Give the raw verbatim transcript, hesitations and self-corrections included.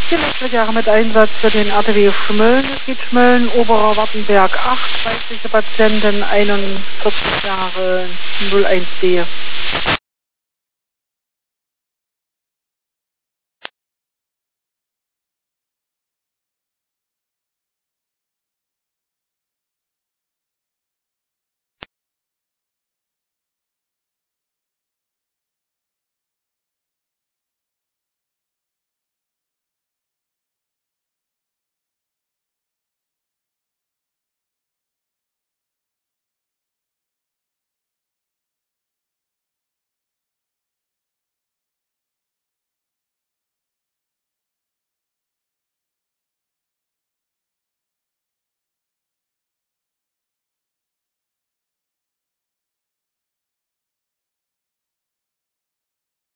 Elektriker mit Einsatz für den R T W Schmölln. Es geht Schmölln, Oberer Wartenberg acht, weibliche Patientin, einundvierzig Jahre, null eins D.